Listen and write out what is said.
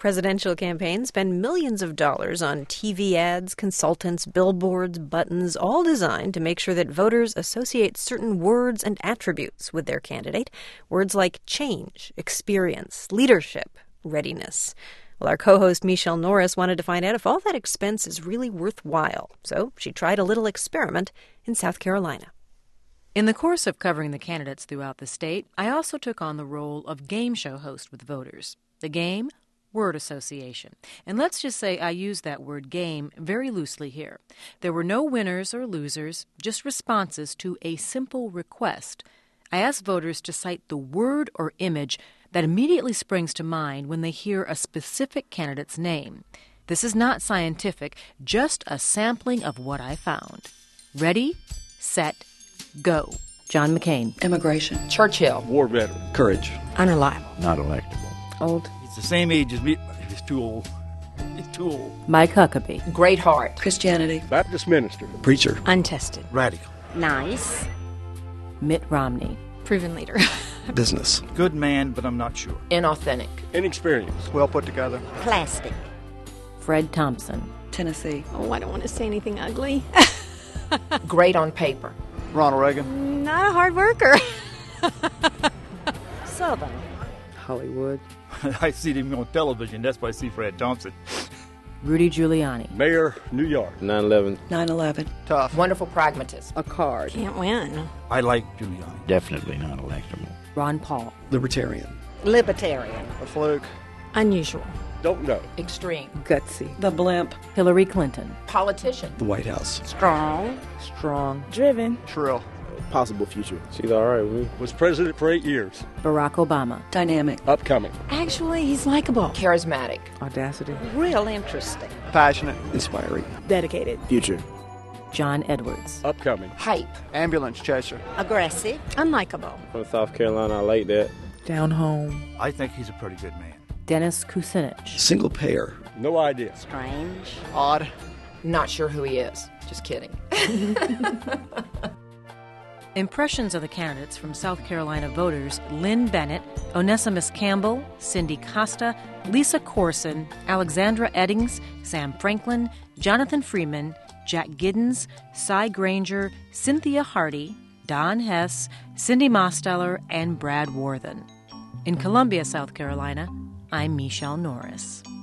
presidential campaigns spend millions of dollars on TV ads, consultants, billboards, buttons, all designed to make sure that voters associate certain words and attributes with their candidate. Words like change, experience, leadership, readiness. Well, our co-host Michelle Norris wanted to find out if all that expense is really worthwhile. So she tried a little experiment in South Carolina. In the course of covering the candidates throughout the state, I also took on the role of game show host with voters. The game? Word association. And let's just say I use that word game very loosely here. There were no winners or losers, just responses to a simple request. I asked voters to cite the word or image that immediately springs to mind when they hear a specific candidate's name. This is not scientific, just a sampling of what I found. Ready, set, go. John McCain. Immigration. Churchill. War veteran. Courage. Unreliable. Not electable. Old. He's the same age as me. He's too old. He's too old. Mike Huckabee. Great heart. Christianity. Baptist minister. Preacher. Untested. Radical. Nice. Mitt Romney. Proven leader. Business. Good man, but I'm not sure. Inauthentic. Inexperienced. Well put together. Plastic. Fred Thompson. Tennessee. Oh, I don't want to say anything ugly. Great on paper. Ronald Reagan. Not a hard worker. Southern. Hollywood. I see him on television. That's why I see Fred Thompson. Rudy Giuliani. Mayor, New York. 9/11. 9/11. Tough. Wonderful pragmatist. A card. Can't win. I like Giuliani. Definitely not electable. Ron Paul. Libertarian. Libertarian. A fluke. Unusual. Don't know. Extreme. Gutsy. The blimp. Hillary Clinton. Politician. The White House. Strong. Strong. Driven. Trill. Possible future. She's all right with me. Was president for 8 years. Barack Obama. Dynamic. Upcoming. Actually, he's likable. Charismatic. Audacity. Real interesting. Passionate. Inspiring. Dedicated. Future. John Edwards. Upcoming. Hype. Ambulance chaser. Aggressive. Unlikable. From South Carolina, I like that. Down home. I think he's a pretty good man. Dennis Kucinich. Single payer. No idea. Strange. Odd. Not sure who he is. Just kidding. Impressions of the candidates from South Carolina voters: Lynn Bennett, Onesimus Campbell, Cindy Costa, Lisa Corson, Alexandra Eddings, Sam Franklin, Jonathan Freeman, Jack Giddens, Cy Granger, Cynthia Hardy, Don Hess, Cindy Mosteller, and Brad Worthen. In Columbia, South Carolina, I'm Michelle Norris.